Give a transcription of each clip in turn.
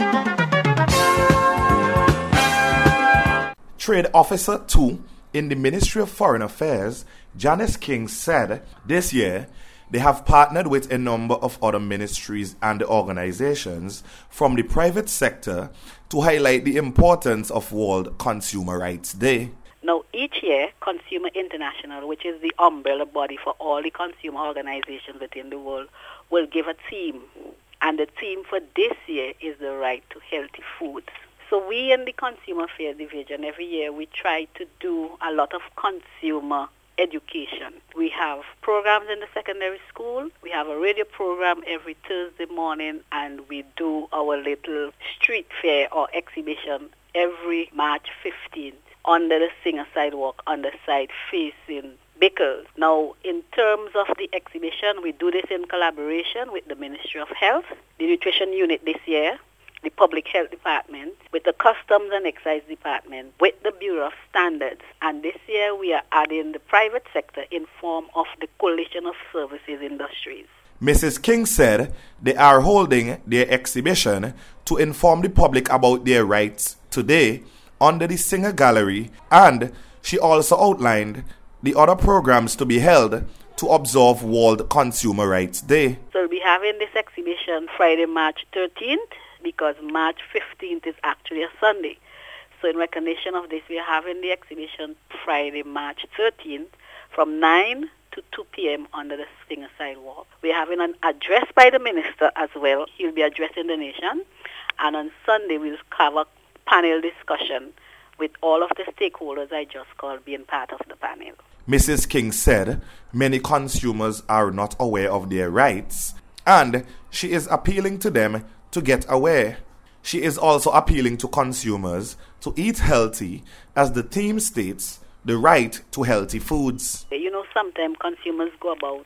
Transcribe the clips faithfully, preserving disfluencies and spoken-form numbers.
Trade Officer two in the Ministry of Foreign Affairs, Janice King, said this year they have partnered with a number of other ministries and organizations from the private sector to highlight the importance of World Consumer Rights Day. Now, each year, Consumer International, which is the umbrella body for all the consumer organizations within the world, will give a theme. And the theme for this year is the right to healthy foods. So we in the Consumer Affairs Division, every year we try to do a lot of consumer education. We have programs in the secondary school. We have a radio program every Thursday morning, and we do our little street fair or exhibition every March fifteenth under the Singer Sidewalk on the side facing Bickles. Now, in terms of the exhibition, we do this in collaboration with the Ministry of Health, the Nutrition Unit this year, the Public Health Department, with the Customs and Excise Department, with the Bureau of Standards. And this year we are adding the private sector in form of the Coalition of Services Industries. Missus King said they are holding their exhibition to inform the public about their rights today under the Singer Gallery, and she also outlined the other programs to be held to observe World Consumer Rights Day. So we'll be having this exhibition Friday, March thirteenth, because March fifteenth is actually a Sunday. So in recognition of this, we are having the exhibition Friday, March thirteenth from nine to two p.m. under the Singer Sidewalk. We are having an address by the minister as well. He'll be addressing the nation. And on Sunday, we'll have a panel discussion with all of the stakeholders I just called being part of the panel. Missus King said many consumers are not aware of their rights, and she is appealing to them to get aware. She is also appealing to consumers to eat healthy, as the theme states, the right to healthy foods. You know, sometimes consumers go about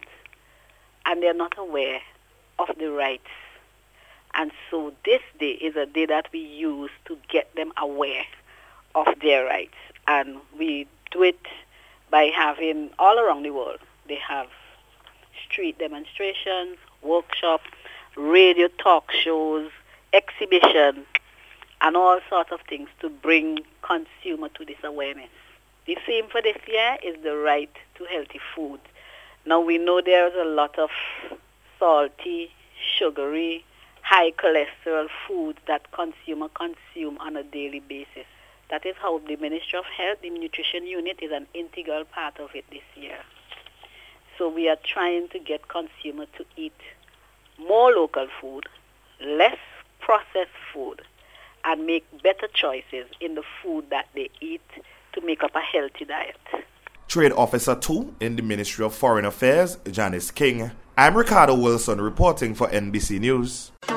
and they're not aware of the rights. And so this day is a day that we use to get them aware of their rights. And we do it by having all around the world. They have street demonstrations, workshops, radio talk shows, exhibition, and all sorts of things to bring consumer to this awareness. The theme for this year is the right to healthy food. Now we know there's a lot of salty, sugary, high cholesterol foods that consumer consume on a daily basis. That is how the Ministry of Health, the Nutrition Unit, is an integral part of it this year. So we are trying to get consumers to eat more local food, less processed food, and make better choices in the food that they eat to make up a healthy diet. Trade Officer two in the Ministry of Foreign Affairs, Janice King. I'm Ricardo Wilson reporting for N B C News.